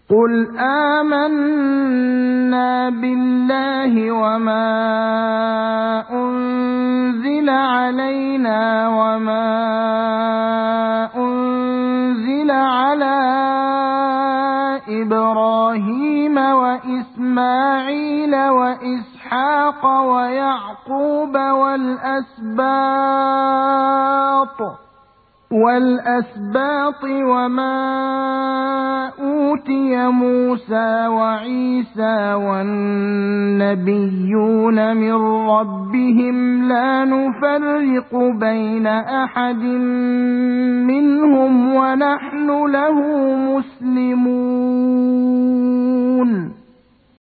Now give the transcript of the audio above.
قُلْ آمَنَّا بِاللَّهِ وَمَا أُنزِلَ عَلَيْنَا وَمَا أُنزِلَ عَلَىٰ إِبْرَاهِيمَ وَإِسْمَاعِيلَ وَإِسْحَاقَ وَيَعْقُوبَ وَالْأَسْبَاطِ وَمَا أُوتِيَ مُوسَىٰ وَعِيسَىٰ وَالنَّبِيُّونَ مِن رَّبِّهِمْ لَا نُفَرِّقُ بَيْنَ أَحَدٍ مِّنْهُمْ وَنَحْنُ لَهُ مُسْلِمُونَ